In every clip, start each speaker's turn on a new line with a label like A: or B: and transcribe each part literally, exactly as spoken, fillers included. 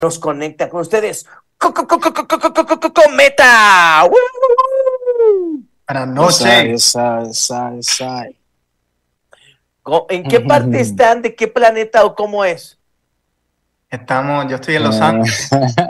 A: nos conecta con ustedes. ¡Cometa!
B: Buenas noches.
C: Esa, esa, esa.
A: ¿En qué parte están? ¿De qué planeta o cómo es?
B: Estamos, yo estoy en Los Ángeles.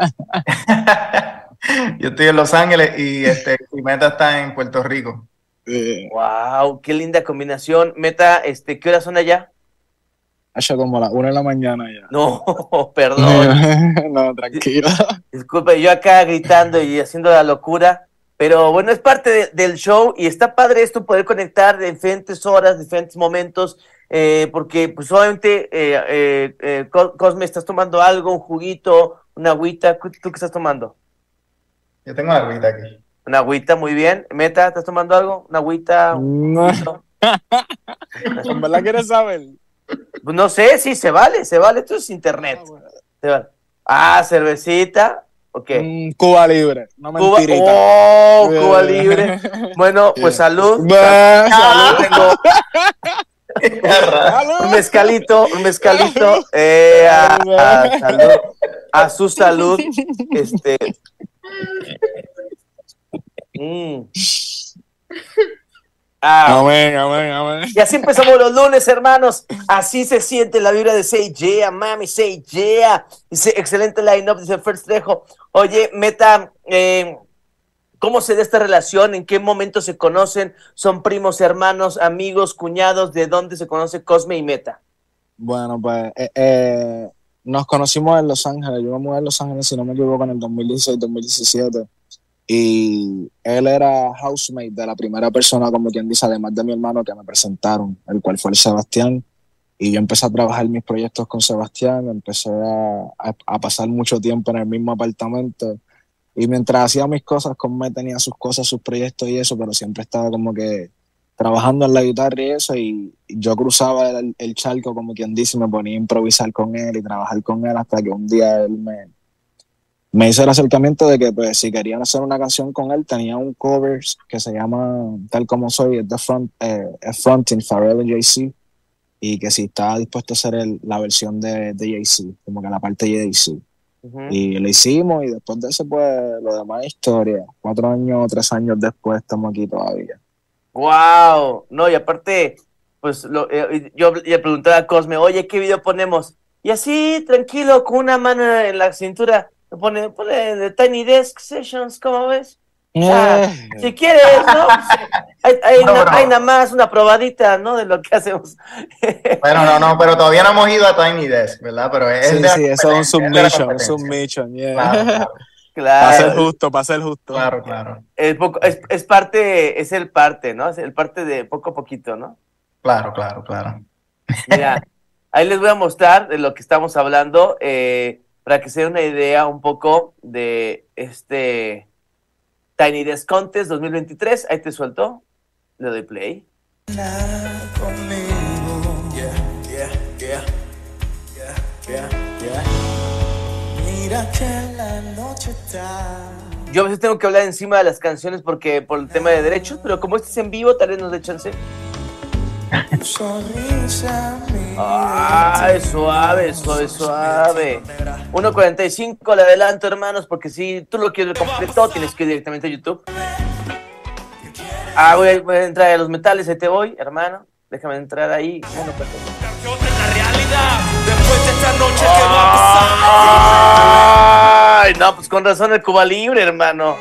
B: Yo estoy en Los Ángeles y este y Meta está en Puerto Rico.
A: Wow, qué linda combinación. Meta, este, ¿qué horas son allá?
C: Hace como a las una de la mañana ya.
A: No, perdón.
C: No, tranquilo.
A: Disculpe, yo acá gritando y haciendo la locura, pero bueno, es parte de, del show y está padre esto, poder conectar de diferentes horas, diferentes momentos, eh, porque pues obviamente, eh, eh, eh, Cosme, ¿estás tomando algo, un juguito, una agüita? ¿Tú qué estás tomando?
B: Yo tengo una agüita aquí.
A: Una agüita, muy bien. Meta, ¿estás tomando algo? ¿Una agüita? Un
C: no. ¿En verdad quieres saber?
A: Pues no sé, sí, se vale, se vale, esto es internet. Ah, bueno. Se vale. Ah, cervecita, ok.
C: Mm, Cuba Libre, no
A: Cuba,
C: mentirita.
A: oh, Cuba Libre. Bueno, pues salud.
C: Bah,
A: salud.
C: salud.
A: Tengo un mezcalito, un mezcalito. Eh, a, a, salud, a su salud. Este. Mm. Ah,
C: amén, amén, amén.
A: Y así empezamos los lunes, hermanos. Así se siente la vibra de Say Yeah, mami, Say Yeah. Dice, excelente line-up, dice First Trejo. Oye, Meta, eh, ¿cómo se da esta relación? ¿En qué momento se conocen? ¿Son primos, hermanos, amigos, cuñados? ¿De dónde se conoce Cosme y Meta?
C: Bueno, pues eh, eh, nos conocimos en Los Ángeles. Yo me mudé a Los Ángeles, si no me equivoco, en el dos mil dieciséis, dos mil diecisiete. Y él era housemate de la primera persona, como quien dice, además de mi hermano, que me presentaron, el cual fue el Sebastián. Y yo empecé a trabajar mis proyectos con Sebastián, empecé a, a, a pasar mucho tiempo en el mismo apartamento. Y mientras hacía mis cosas, con él tenía sus cosas, sus proyectos y eso, pero siempre estaba como que trabajando en la guitarra y eso. Y yo cruzaba el, el charco, como quien dice, y me ponía a improvisar con él y trabajar con él hasta que un día él me... me hizo el acercamiento de que pues si querían hacer una canción con él, tenía un cover que se llama Tal Como Soy, es de front, eh, es Fronting, Pharrell y Jay-Z, y que si estaba dispuesto a hacer el, la versión de, de Jay-Z, como que la parte de Jay-Z. Uh-huh. Y lo hicimos, y después de eso, pues, lo demás es historia. Cuatro años, tres años después, estamos aquí todavía.
A: ¡Wow! No, y aparte, pues, lo, eh, yo le preguntaba a Cosme, oye, ¿qué video ponemos? Y así, tranquilo, con una mano en la cintura, Pone, pone de Tiny Desk Sessions, ¿cómo ves? Ah, si quieres, ¿no? Hay, hay, no, na, hay nada más una probadita, ¿no? De lo que hacemos.
B: Bueno, no, no, pero todavía no hemos ido a Tiny Desk, ¿verdad? Pero es
C: sí,
B: de
C: sí, eso es un submission, un submission, yeah.
B: Claro, claro.
A: Claro.
C: Para ser justo, para ser justo.
B: Claro, claro.
A: Es, poco, es, es parte, es el parte, ¿no? Es el parte de poco a poquito, ¿no?
B: Claro, claro, claro.
A: Mira, ahí les voy a mostrar de lo que estamos hablando, eh, para que se den una idea un poco de este Tiny Desk Contest dos mil veintitrés. Ahí te suelto, le doy play. Yo a veces tengo que hablar encima de las canciones porque por el tema de derechos, pero como este es en vivo, tal vez nos dé chance. Ah, es suave, suave, suave. uno cuarenta y cinco, le adelanto, hermanos, porque si tú lo quieres completo, tienes que ir directamente a YouTube. Ah, voy a, voy a entrar a los metales, ahí te voy, hermano. Déjame entrar ahí. Bueno, pues. Ay, no, pues con razón el Cuba Libre, hermano.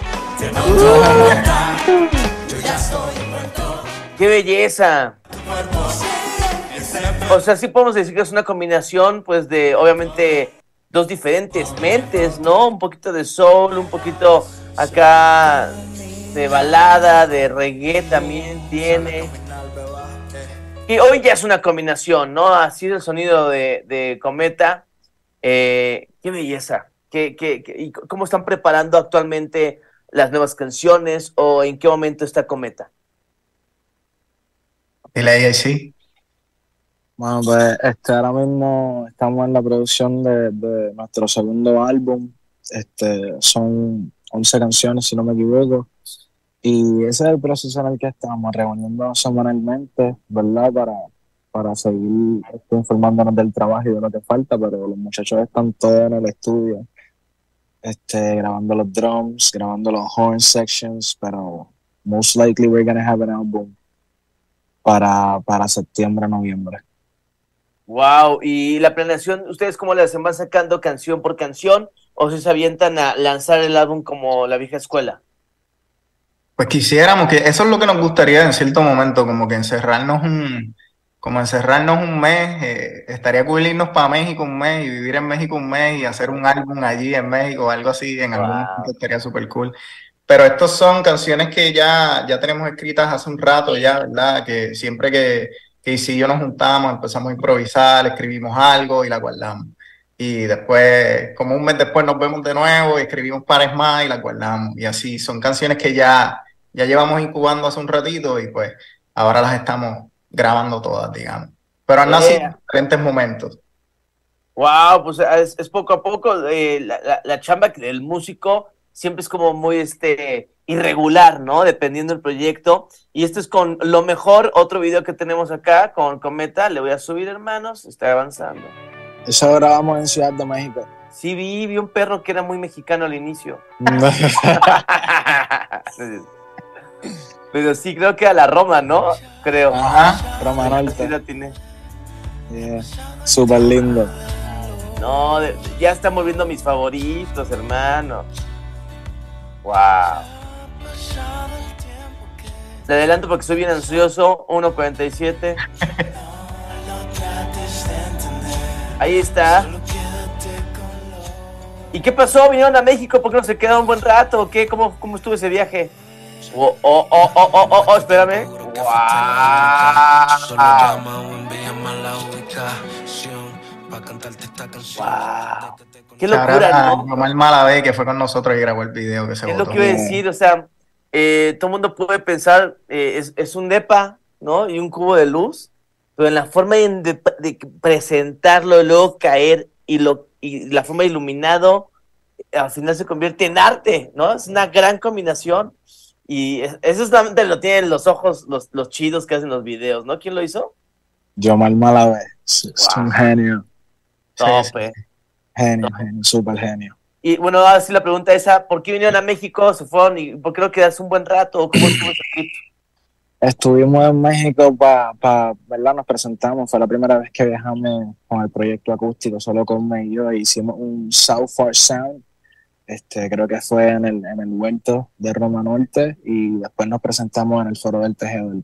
A: ¡Qué belleza! O sea, sí podemos decir que es una combinación, pues, de, obviamente, dos diferentes mentes, ¿no? Un poquito de soul, un poquito acá de balada, de reggae también tiene. Y hoy ya es una combinación, ¿no? Así el sonido de, de Cometa. Eh, ¡Qué belleza! ¿Qué, qué, qué, y cómo están preparando actualmente las nuevas canciones o en qué momento está Cometa?
B: ¿Y la A C?
C: Bueno, pues este, ahora mismo estamos en la producción de, de nuestro segundo álbum. Este, son once canciones, si no me equivoco. Y ese es el proceso en el que estamos, reuniéndonos semanalmente, ¿verdad? Para, para seguir este, informándonos del trabajo y de lo que falta, pero los muchachos están todos en el estudio este, grabando los drums, grabando los horn sections, pero most likely we're gonna have an album para, para septiembre, noviembre.
A: Wow, y la planeación, ¿ustedes cómo le hacen? ¿Van sacando canción por canción o si se avientan a lanzar el álbum como la vieja escuela?
B: Pues quisiéramos que, eso es lo que nos gustaría en cierto momento, como que encerrarnos un, como encerrarnos un mes, eh, estaría cool irnos para México un mes y vivir en México un mes y hacer un álbum allí en México o algo así, en algún momento
A: Wow.
B: estaría súper cool. Pero estos son canciones que ya, ya tenemos escritas hace un rato ya, ¿verdad? Que siempre que, que Isi y yo nos juntamos, empezamos a improvisar, escribimos algo y la guardamos. Y después, como un mes después nos vemos de nuevo y escribimos pares más y la guardamos. Y así, son canciones que ya, ya llevamos incubando hace un ratito y pues ahora las estamos grabando todas, digamos. Pero han nacido en
A: Yeah.
B: diferentes momentos.
A: Wow, pues es, es poco a poco, eh, la, la, la chamba del músico siempre es como muy este irregular, ¿no? Dependiendo del proyecto. Y esto es con lo mejor, otro video que tenemos acá con Cometa. Le voy a subir, hermanos, está avanzando.
C: Eso grabamos en Ciudad de México.
A: Sí, vi, vi un perro que era muy mexicano al inicio. Pero sí, creo que a la Roma, ¿no? Creo.
C: Ajá, Roma
A: Sí,
C: Norte.
A: la tiene.
C: Yeah. Súper lindo.
A: No, de- ya estamos viendo mis favoritos, hermano. Wow. Le adelanto porque soy bien ansioso. uno cuarenta y siete. Ahí está. ¿Y qué pasó? ¿Vinieron a México? ¿Por qué no se quedaron un buen rato? ¿O qué? ¿Cómo, cómo estuvo ese viaje? Oh, oh, oh, oh, oh, oh, oh, espérame. Wow. Wow. Qué locura, ¿no?
B: Omar Malavé, que fue con nosotros y grabó el video que se
A: Es lo
B: votó.
A: que iba a decir, o sea, eh, todo el mundo puede pensar, eh, es, es un depa, ¿no? Y un cubo de luz, pero en la forma de, de- de presentarlo, luego caer y, lo, y la forma de iluminado, al final se convierte en arte, ¿no? Es una gran combinación y es- eso solamente lo tienen los ojos, los, los chidos que hacen los videos, ¿no? ¿Quién lo hizo?
C: Yomar Malavé. Es, es
A: Wow.
C: un genio.
B: Sí,
A: Tope.
C: Genio, genio, súper genio.
A: Y bueno, ahora sí la pregunta esa, ¿por qué vinieron a México? ¿Se fueron y por qué no quedarse un buen rato? ¿Cómo estuvo ese trip?
C: Estuvimos en México para, pa, ¿verdad? Nos presentamos. Fue la primera vez que viajamos con el proyecto acústico, solo con May y yo. Hicimos un South Far Sound. Este, creo que fue en el, en el huerto de Roma Norte. Y después nos presentamos en el Foro del Tejedor.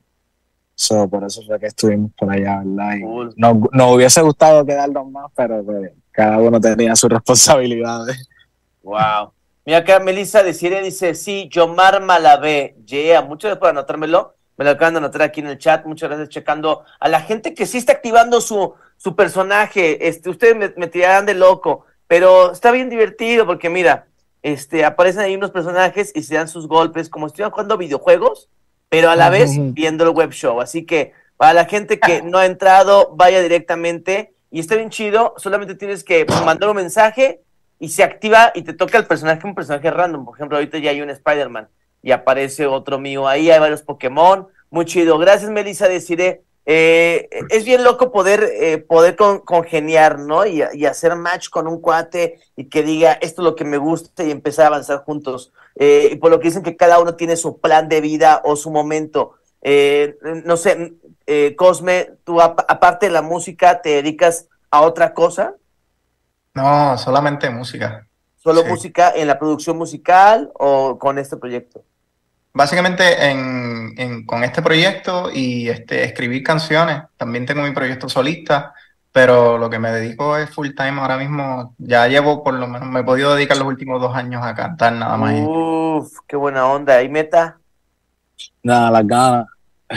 C: So, por eso fue que estuvimos por allá, ¿verdad? Y
A: Cool.
C: nos, nos hubiese gustado quedarnos más, pero pues, cada uno tenía sus responsabilidades.
A: Wow. Mira acá Melissa de Siria dice, sí, Yomar Malavé. Yeah, muchas gracias por anotármelo. Me lo acaban de anotar aquí en el chat. Muchas gracias checando a la gente que sí está activando su, su personaje. Este, ustedes me, me tirarán de loco, pero está bien divertido porque mira, este, aparecen ahí unos personajes y se dan sus golpes como si estuvieran jugando videojuegos, pero a la vez viendo el web show. Así que para la gente que no ha entrado, vaya directamente y está bien chido. Solamente tienes que mandar un mensaje y se activa y te toca el personaje, un personaje random. Por ejemplo, ahorita ya hay un Spider-Man y aparece otro mío ahí, hay varios Pokémon, muy chido. Gracias, Melissa, deciré. Eh, es bien loco poder, eh, poder con, congeniar, ¿no? Y, y hacer match con un cuate y que diga, esto es lo que me gusta y empezar a avanzar juntos. Eh, y por lo que dicen que cada uno tiene su plan de vida o su momento. Eh, no sé, eh, Cosme, tú ap- aparte de la música, ¿te dedicas a otra cosa?
B: No, solamente música.
A: ¿Solo
B: Sí.
A: música en la producción musical o con este proyecto?
B: Básicamente en, en- con este proyecto y este, escribir canciones. También tengo mi proyecto solista, pero lo que me dedico es full time ahora mismo. Ya llevo, por lo menos, me he podido dedicar los últimos dos años a cantar nada más.
A: Uf, qué buena onda. ¿Y Meta?
C: Nada, las ganas.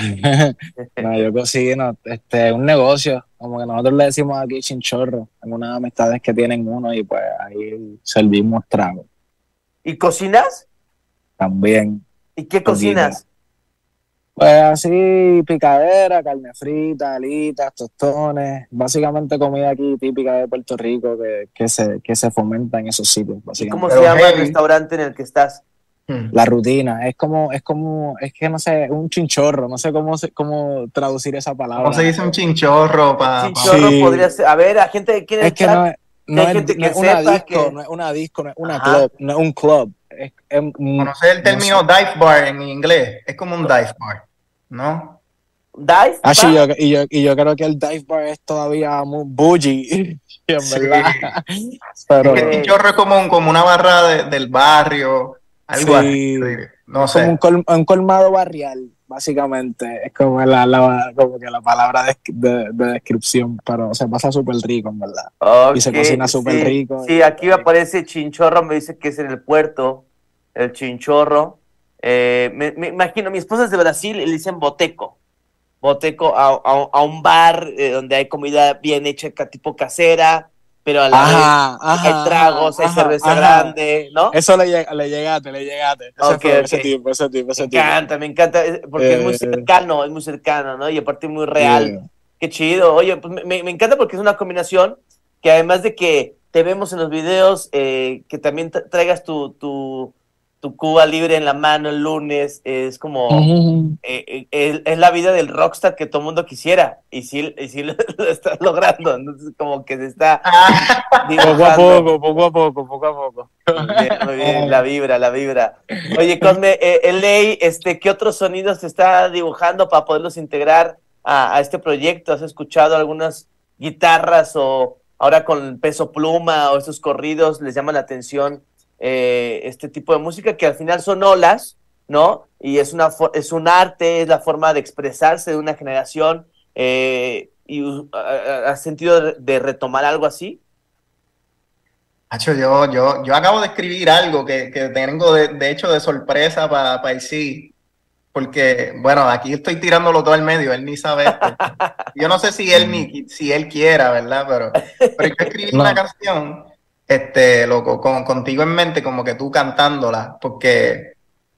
C: No, yo cocino, este, un negocio, como que nosotros le decimos aquí chinchorro, en unas amistades que tienen uno y pues ahí servimos tragos
A: ¿Y cocinas?
C: también.
A: ¿Y qué
C: Poquito.
A: cocinas?
C: Pues así, picadera, carne frita, alitas, tostones, básicamente comida aquí típica de Puerto Rico que, que, se, que se fomenta en esos sitios,
A: ¿Y
C: básicamente.
A: cómo
B: Pero
A: se llama el
B: heavy.
A: restaurante en el que estás?
B: Hmm.
C: La rutina, es como, es como, es que no sé, un chinchorro, no sé cómo, se- cómo traducir esa palabra.
B: ¿Cómo se dice un chinchorro? Pa, pa-
A: Chinchorro
C: Sí.
A: podría ser. A ver, a gente de aquí en el
C: Es que
A: chat.
C: no, no,
A: hay
C: es,
A: gente
C: no
A: que
C: es una
A: sepa
C: disco,
A: que-
C: no es una disco, no es una
A: Ajá.
C: club, no es un club. Es, es un-
B: ¿Conoces el
C: no
B: término
C: sé.
B: dive bar en inglés? Es como un dive bar, ¿no?
A: Dive
C: Ah, sí,
A: bar.
C: yo, y, yo, y yo creo que el dive bar es todavía muy bougie, en
B: Sí.
C: verdad.
B: Es
C: Pero
B: que el chinchorro es como, un- como una barra de- del barrio, algo así.
C: sí,
B: yo diría. No
C: es como
B: sé.
C: un, col- un colmado barrial, básicamente. Es como la, la, como que la palabra de, de- de descripción, pero se pasa súper rico, en verdad. Y se
A: Ok,
C: cocina súper
A: sí,
C: rico.
A: sí,
C: y-
A: aquí me aparece Chinchorro, me dice que es en el puerto, el Chinchorro. Eh, me, me imagino, mi esposa es de Brasil y le dicen boteco. Boteco a, a- a un bar eh, donde hay comida bien hecha, ca- tipo casera, pero a la vez
C: Ajá,
A: hay
C: ajá,
A: tragos,
C: ajá,
A: hay
C: ajá,
A: cerveza
C: ajá.
A: grande, ¿no?
C: Eso le, llega- le llegaste, le llegaste. Ese
A: Ok,
C: fue,
A: ok.
C: ese tipo, ese tipo,
A: Me
C: ese tipo.
A: encanta, me encanta, es- porque es muy
C: Eh,
A: cercano, es muy cercano, ¿no? Y aparte muy real.
C: yeah.
A: Qué chido. Oye, pues me- me, me encanta porque es una combinación que además de que te vemos en los videos, eh, que también tra- traigas tu, tu, tu Cuba libre en la mano el lunes, es como,
C: Ujú.
A: eh, eh, es, es la vida del rockstar que todo mundo quisiera. Y sí, y sí lo, lo estás logrando. Entonces, como que se está
B: Ah,
C: Poco a
A: dibujando.
C: poco, poco a poco, poco a poco.
A: Muy bien, muy bien, la vibra, la vibra. Oye, Cosme, eh, L A, este, ¿qué otros sonidos te está dibujando para poderlos integrar a, a este proyecto? ¿Has escuchado algunas guitarras o ahora con Peso Pluma o estos corridos les llama la atención eh, este tipo de música que al final son olas, ¿no? Y es, una, fo- es un arte, es la forma de expresarse de una generación. eh, ¿Y uh, has sentido de, de retomar algo así?
B: Hacho, yo, yo, yo acabo de escribir algo que, que tengo de, de hecho de sorpresa para pa el sí, porque, bueno, aquí estoy tirándolo todo al medio, él ni sabe esto. Yo no sé si él ni si él quiera, ¿verdad? Pero, pero yo escribí una
C: No.
B: canción, este, loco, con, contigo en mente, como que tú cantándola, porque,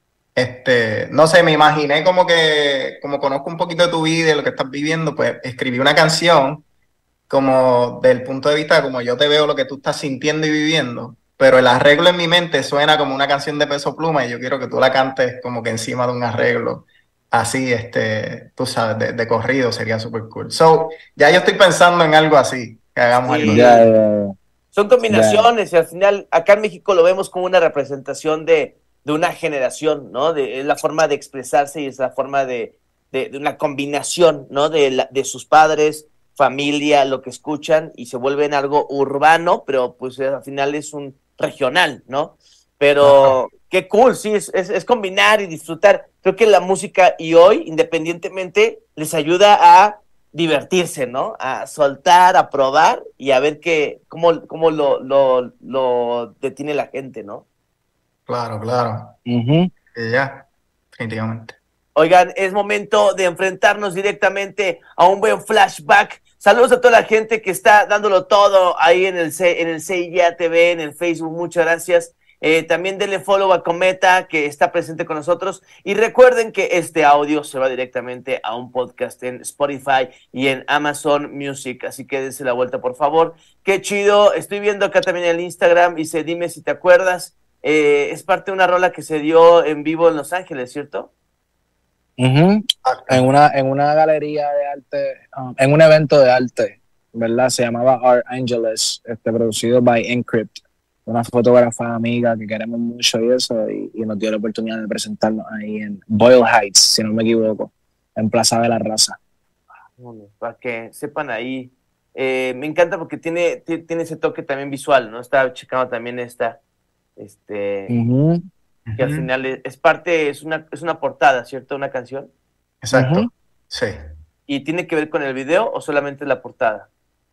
B: este, no sé, me imaginé como que, como conozco un poquito de tu vida y lo que estás viviendo, pues escribí una canción como del punto de vista como yo te veo lo que tú estás sintiendo y viviendo, pero el arreglo en mi mente suena como una canción de Peso Pluma y yo quiero que tú la cantes como que encima de un arreglo así, este, tú sabes, de, de corrido, sería súper cool. So, ya yo estoy pensando en algo así, que hagamos algo así.
C: Ya, ya, ya.
A: Son combinaciones y al final acá en México lo vemos como una representación de, de una generación, ¿no? De, es la forma de expresarse y es la forma de, de, de una combinación, ¿no? De, la, de sus padres, familia, lo que escuchan y se vuelven algo urbano, pero pues al final es un regional, ¿no? Pero qué cool, sí, es, es, es combinar y disfrutar. Creo que la música y hoy, independientemente, les ayuda a divertirse, ¿no? A soltar, a probar y a ver qué, cómo, cómo lo, lo, lo detiene la gente, ¿no?
B: Claro, claro.
C: Ujú.
B: Y ya, definitivamente.
A: Oigan, es momento de enfrentarnos directamente a un buen flashback. Saludos a toda la gente que está dándolo todo ahí en el, C, en el C I A T V, en el Facebook. Muchas gracias. Eh, también denle follow a Cometa, que está presente con nosotros. Y recuerden que este audio se va directamente a un podcast en Spotify y en Amazon Music. Así que dense la vuelta, por favor. Qué chido. Estoy viendo acá también el Instagram. Dice, dime si te acuerdas. Eh, es parte de una rola que se dio en vivo en Los Ángeles, ¿cierto?
C: Ujú. En una, en una galería de arte, um, en un evento de arte, ¿verdad? Se llamaba Art Angeles, este, producido by Encrypt, una fotógrafa amiga que queremos mucho y eso, y, y nos dio la oportunidad de presentarnos ahí en Boyle Heights, si no me equivoco, en Plaza de la Raza.
A: Bueno, para que sepan ahí. Eh, me encanta porque tiene, tiene ese toque también visual, ¿no? Estaba checando también esta, este,
C: Uh-huh.
A: que al final es, es parte, es una, es una portada, ¿cierto? Una canción.
B: Exacto,
C: Uh-huh.
B: sí.
A: ¿Y tiene que ver con el video o solamente la portada?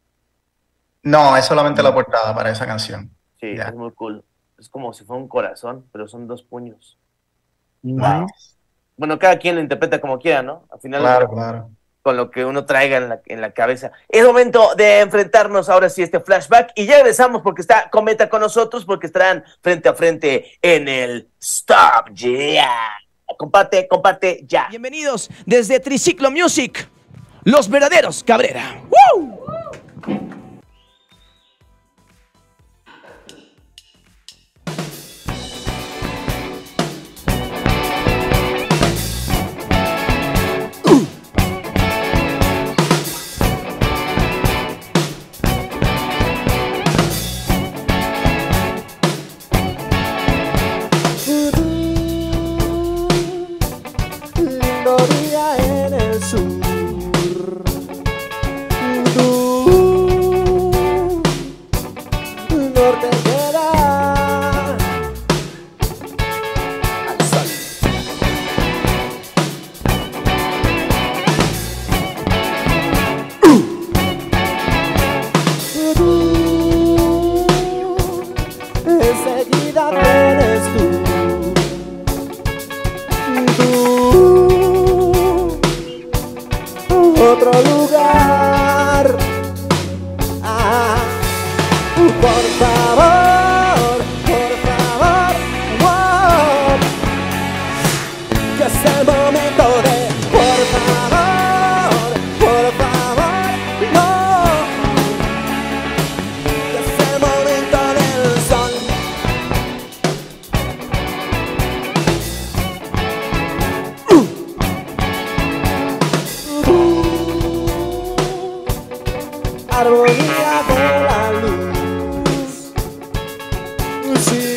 B: No, es solamente la portada para esa canción.
A: Sí,
B: Ya.
A: es muy cool. Es como si fuera un corazón, pero son dos puños.
C: Uh-huh.
B: Wow.
A: Bueno, cada quien lo interpreta como quiera, ¿no? Al final,
B: Claro, claro.
A: con lo que uno traiga en la, en la cabeza. Es momento de enfrentarnos ahora sí a este flashback y ya regresamos porque está Cometa con nosotros porque estarán frente a frente en el Stop Yeah. Comparte, comparte ya.
D: Bienvenidos desde Triciclo Music, los verdaderos Cabrera. ¡Woo!
E: Sí.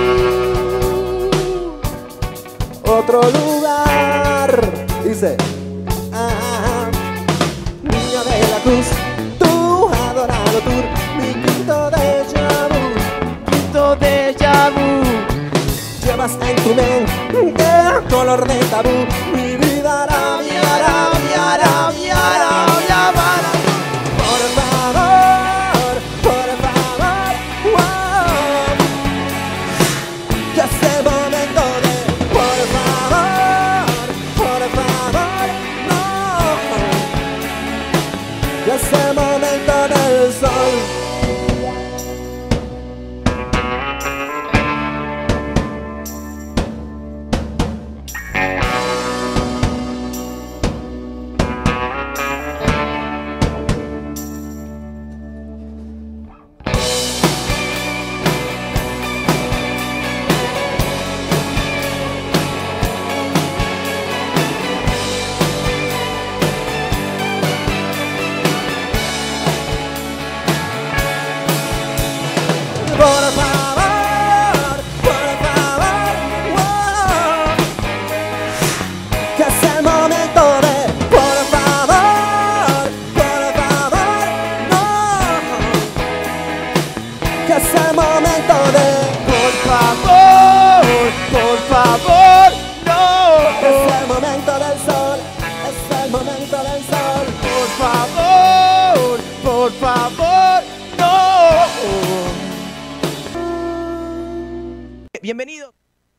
E: Otro lugar. Dice. Ah, niña de la cruz, tu adorado tour, mi quinto déjà vu, quinto déjà vu. Llevas en tu mente el color de tabú, mi vida arabia, arabia, arabia, arabia, arabia. Por favor, por favor, wow. Ya es el momento de, por favor, por favor, no. Ya es el momento del sol. Por favor, por favor, wow. Que es el momento de, por favor, por favor, no. Que es el momento de, por favor, por favor, no. Que es el momento del sol, es el momento del sol. Por favor, por favor, no.
D: Bienvenido.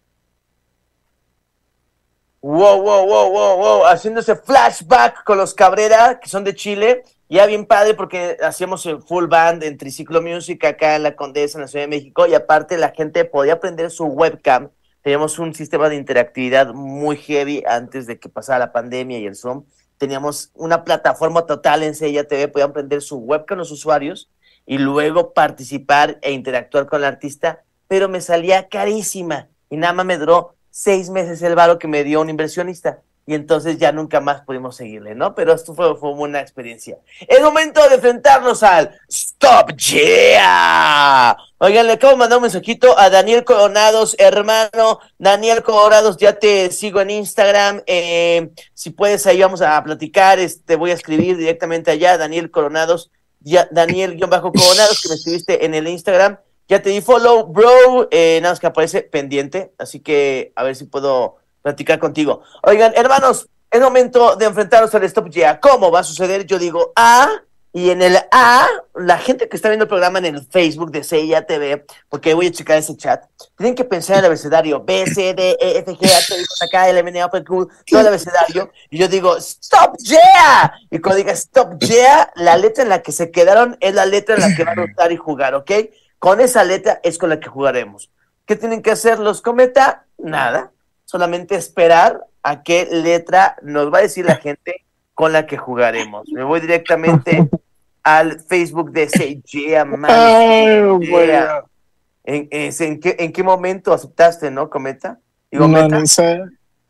A: Wow, wow, wow, wow, wow, haciéndose flashback con los Cabrera, que son de Chile, ya bien padre porque hacíamos el full band en Triciclo Music acá en la Condesa, en la Ciudad de México, y aparte la gente podía prender su webcam. Teníamos un sistema de interactividad muy heavy antes de que pasara la pandemia y el Zoom. Teníamos una plataforma total en Sella T V, podían prender su webcam los usuarios y luego participar e interactuar con el artista, pero me salía carísima y nada más me duró seis meses el varo que me dio un inversionista y entonces ya nunca más pudimos seguirle, ¿no? Pero esto fue, fue una experiencia. Es momento de enfrentarnos al Stop Yeah. Oigan, le acabo de mandar un mensajito a Daniel Coronados, hermano. Daniel Coronados, ya te sigo en Instagram. Eh, si puedes, ahí vamos a platicar. Este, voy a escribir directamente allá, Daniel Coronados, ya, Daniel-Coronados, que me escribiste en el Instagram. Ya te di follow, bro, eh, nada más que aparece pendiente, así que a ver si puedo platicar contigo. Oigan, hermanos, es momento de enfrentarnos al Stop Yeah. ¿Cómo va a suceder? Yo digo A, y en el A, la gente que está viendo el programa en el Facebook de Sella T V, porque voy a checar ese chat, tienen que pensar en el abecedario B, C, D, E, F, G, H, I, J, K, L, M, N, O, P, Q, todo el abecedario, y yo digo, Stop Yeah, y cuando diga Stop Yeah, la letra en la que se quedaron es la letra en la que van a usar y jugar, ¿ok? Con esa letra es con la que jugaremos. ¿Qué tienen que hacer los Cometa? Nada. Solamente esperar a qué letra nos va a decir la gente con la que jugaremos. Me voy directamente al Facebook de Say Yeah, man.
C: Ay,
A: Yeah. ¿En, en, en, qué, ¿En qué momento aceptaste, no, Cometa? Digo,
C: no,
A: Meta.
C: ni sé.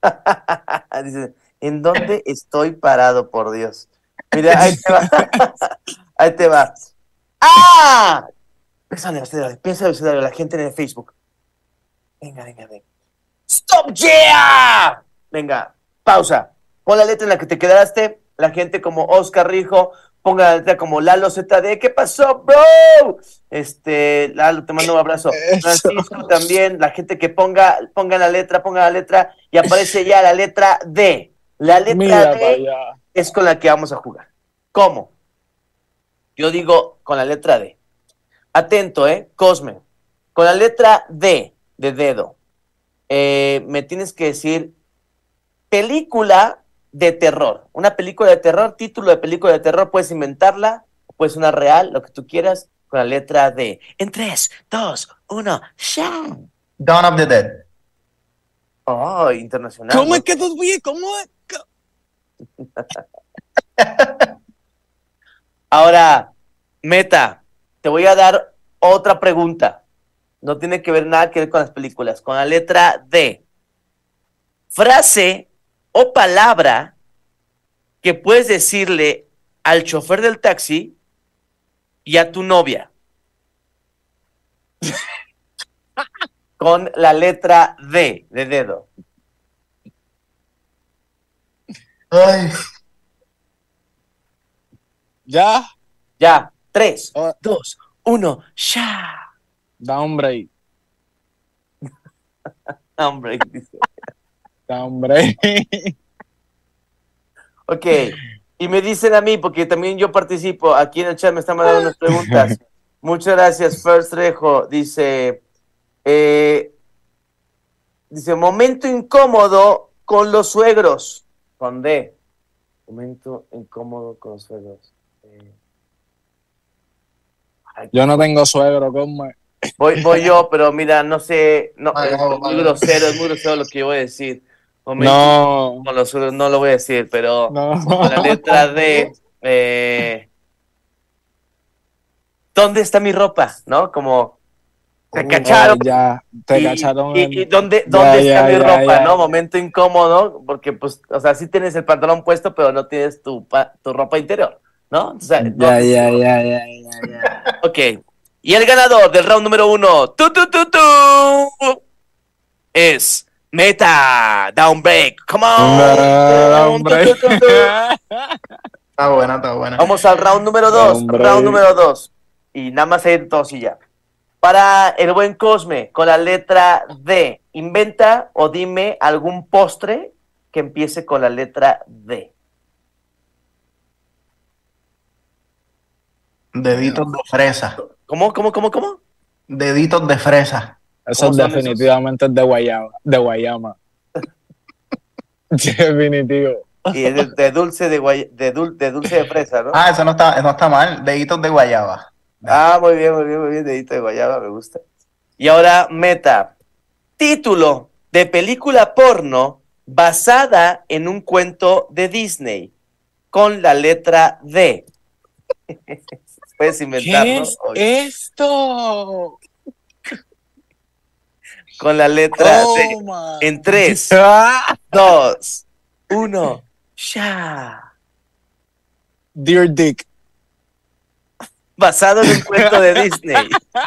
A: Dice, ¿en dónde estoy parado, por Dios? Mira, ahí te va. Ahí te va. ¡Ah! Piensa en el abecedario, piensa en el abecedario, la gente en el Facebook. Venga, venga, venga. ¡Stop Yeah! Venga, pausa. Pon la letra en la que te quedaste. La gente como Oscar Rijo, ponga la letra como Lalo Z D. ¿Qué pasó, bro? Este, Lalo, te mando un abrazo.
C: Eso.
A: Francisco también, la gente que ponga, ponga la letra, ponga la letra, y aparece ya la letra D. La letra
C: Mira para
A: D
C: allá.
A: es con la que vamos a jugar. ¿Cómo? Yo digo con la letra D. Atento, ¿eh? Cosme. Con la letra D, de dedo, eh, me tienes que decir película de terror. Una película de terror, título de película de terror, puedes inventarla, puede ser una real, lo que tú quieras, con la letra D. En tres, dos, uno, ¡ya!
B: Dawn of the Dead.
A: Oh, internacional.
C: ¿Cómo
A: ¿no?
C: es que tú, oye, cómo es?
A: Ahora, Meta, te voy a dar otra pregunta. No tiene que ver nada que ver con las películas. Con la letra D. Frase o palabra que puedes decirle al chofer del taxi y a tu novia. con la letra D, de dedo.
B: Ay,
C: Ya,
A: Ya, tres,
C: Oh.
A: dos, uno, ya.
C: down break,
A: Hombre, dice.
C: down break.
A: Ok, y me dicen a mí, porque también yo participo, aquí en el chat me están mandando unas preguntas. Muchas gracias, First Trejo. Dice, eh, dice, momento incómodo con los suegros. Con D. Momento incómodo con los suegros. Eh, ay,
C: Yo no tengo suegro, ¿cómo?
A: voy, voy yo, pero mira, no sé, no,
B: Ay,
A: es,
B: no,
A: es muy
B: no.
A: grosero, es muy grosero lo que yo voy a decir. Momento
C: No,
A: con los suegros no lo voy a decir, pero
C: no.
A: con la letra D, eh, ¿dónde está mi ropa? ¿No? Como, te
B: Uh,
A: cacharon.
C: Oh, ya, te
A: y,
C: cacharon.
A: y-
C: en-
A: y dónde,
C: Ya,
A: dónde está
C: ya,
A: mi
C: ya,
A: ropa,
C: ya,
A: ¿no?
C: ya.
A: Momento incómodo, porque pues, o sea, sí tienes el pantalón puesto, pero no tienes tu, pa- tu ropa interior, ¿no? O sea,
C: Ya,
A: ¿dónde
C: ya,
A: está?
C: ya, ya, ya, ya.
A: Ok. Y el ganador del round número uno, tu, tu, tu, tu, es Meta Down Break. Come on.
C: No, hombre.
A: Tu, tu, tu, tu.
B: está buena, está buena.
A: Vamos al round número dos.
C: Hombre.
A: Round número dos. Y nada más hay dos y ya. Para el buen Cosme, con la letra D, inventa o dime algún postre que empiece con la letra D.
B: Deditos de fresa.
A: ¿Cómo, cómo, cómo, cómo?
B: Deditos de fresa.
C: Eso
A: ¿Cómo son
C: definitivamente es de Guayama. De Guayama. Definitivo.
A: Y es de, de dulce de, guay- de, dul- de dulce de fresa, ¿no?
B: Ah, eso no está, no está mal. Deditos de guayaba.
A: Ah, muy bien, muy bien, muy bien, dedito de guayaba, me gusta. Y ahora, Meta. Título de película porno basada en un cuento de Disney con la letra D. Puedes inventarlo.
C: ¿Qué es
A: Oye,
C: esto?
A: con la letra
C: Oh,
A: D.
C: man.
A: En tres,
C: Ah,
A: dos, uno, ya.
C: Dear Dick.
A: Basado en un cuento de Disney.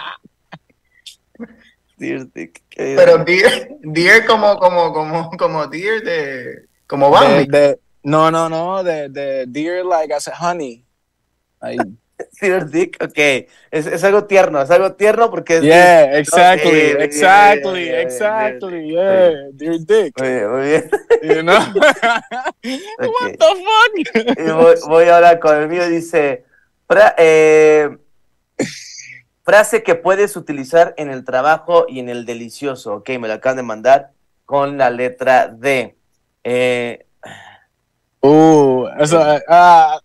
A: Dear Dick, qué
B: Pero deer, deer como, como, como, como deer de, como Bambi.
C: De, de, no, no, no. De, de Dear like as a honey. Ahí.
A: Dear Dick, ok. Es, es algo tierno, es algo tierno porque es.
C: Yeah, exactly,
A: Sí, bien,
C: exactly,
A: bien, bien,
C: exactly,
A: bien.
C: yeah, Dear Dick,
A: Muy bien, muy bien.
C: you know?
A: Ok.
C: What the fuck?
A: Y voy, voy ahora con el mío, dice, fra- eh, frase que puedes utilizar en el trabajo y en el delicioso. Ok, me lo acaban de mandar con la letra D. Eh,
C: Uh, eso, eh, ah,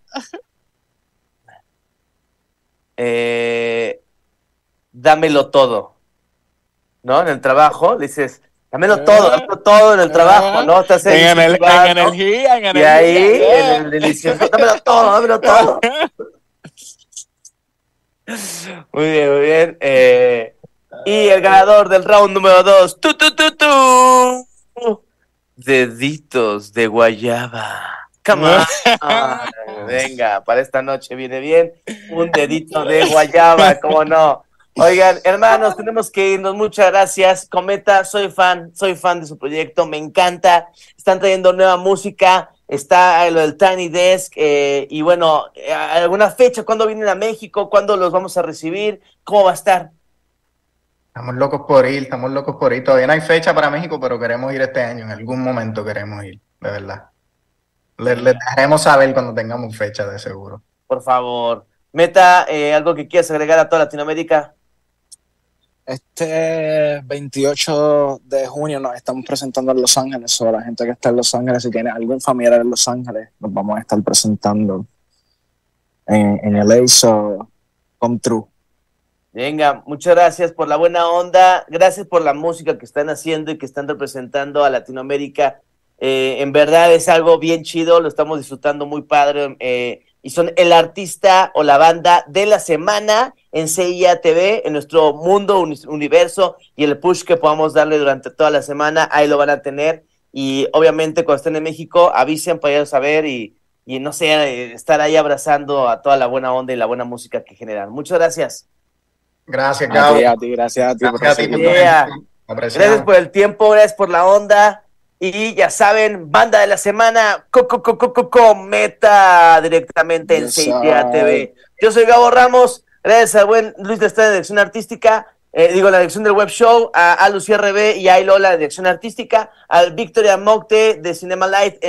A: eh, dámelo todo, ¿no? En el trabajo le dices, dámelo todo, dámelo todo en el trabajo, ¿no? Estás ahí
C: en, el,
A: incentivando,
C: en energía, en
A: y
C: energía.
A: ahí,
C: yeah.
A: en el delicioso, dámelo todo, dámelo todo. Muy bien, muy bien. Eh, y el ganador del round número dos, tu, tu, tu, tu. Deditos de guayaba. Come on. Venga, para esta noche viene bien. Un dedito de guayaba, cómo no. Oigan, hermanos, tenemos que irnos. Muchas gracias. Cometa, soy fan, soy fan de su proyecto, me encanta. Están trayendo nueva música. Está lo del Tiny Desk. Eh, y bueno, ¿alguna fecha? ¿Cuándo vienen a México? ¿Cuándo los vamos a recibir? ¿Cómo va a estar?
B: Estamos locos por ir, estamos locos por ir. Todavía no hay fecha para México, pero queremos ir este año. En algún momento queremos ir, de verdad. Les, les dejaremos saber cuando tengamos fecha, de seguro.
A: Por favor. Meta, eh, ¿algo que quieras agregar a toda Latinoamérica?
C: Este veintiocho de junio nos estamos presentando en Los Ángeles. O la gente que está en Los Ángeles, si tiene algún familiar en Los Ángeles, nos vamos a estar presentando en, en L A. So, come true.
A: Venga, muchas gracias por la buena onda, gracias por la música que están haciendo y que están representando a Latinoamérica. Eh, en verdad es algo bien chido, lo estamos disfrutando muy padre. Eh, y son el artista o la banda de la semana en C I A T V, en nuestro mundo, uni- universo, y el push que podamos darle durante toda la semana, ahí lo van a tener. Y obviamente cuando estén en México, avisen para ir a saber y, y no sé, eh, estar ahí abrazando a toda la buena onda y la buena música que generan. Muchas gracias.
B: Gracias,
C: A
B: Gabo.
C: ti, a ti, gracias a ti. por
B: Gracias a ti
C: recibirnos.
B: por tu
A: Yeah.
B: atención. Apreciamos.
A: Gracias por el tiempo, gracias por la onda. Y ya saben, banda de la semana, Coco Coco Coco Meta directamente en
C: Yes,
A: C I T A T V.
C: sir.
A: Yo soy Gabo Ramos, gracias al buen Luis de Estrada de dirección artística, eh, digo la dirección del web show, a, a Lucía R B y a Lola de dirección artística, al Victoria Mocte de Cinema Light.